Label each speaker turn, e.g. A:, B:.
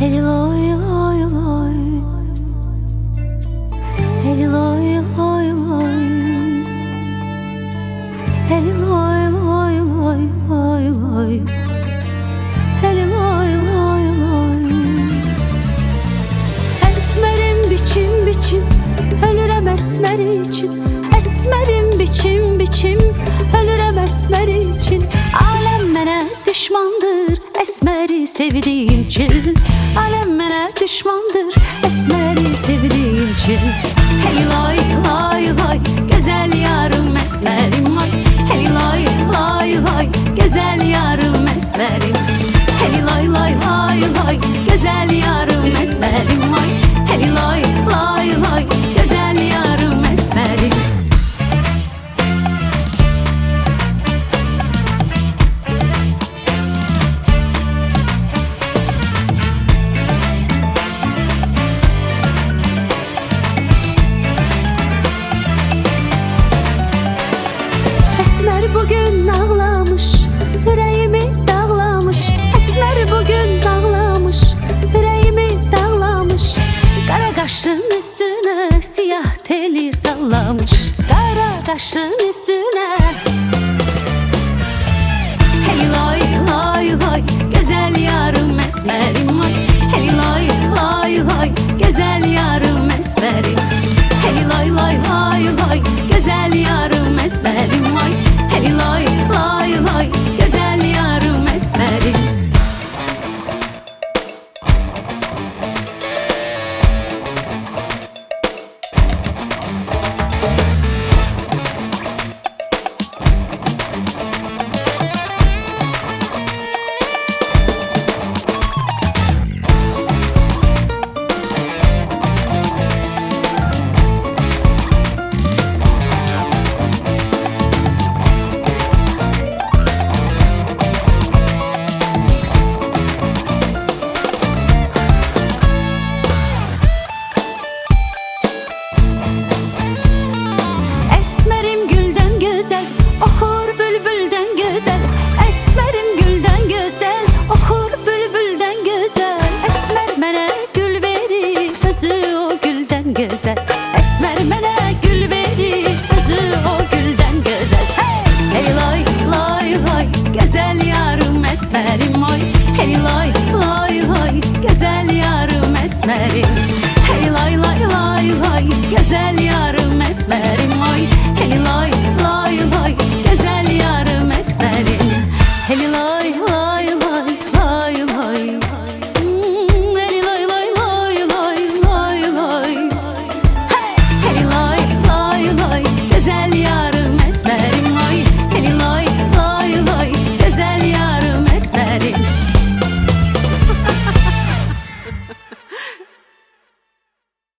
A: Hey loy loy loy, hey loy loy loy, hey loy loy loy loy loy, hey loy loy loy. Esmerim biçim biçim, ölürem esmer için. Esmerim biçim biçim, ölürem esmer için. Alem mene düşmandır, esmeri sevdiğim için. Alem mene düşmandır, esmeri sevdiğim için. Hey loy loy loy, güzel yarım esmerim var. Hey loy loy loy, güzel yarım esmerim. Hey loy loy loy loy, güzel yarım esmerim var. Hey loy loy loy, güzel yarım esmerim. Bugün ağlamış, yüreğimi dağlamış. Esmer bugün dağlamış, yüreğimi dağlamış. Kara kaşın üstüne siyah teli sallamış. Kara kaşın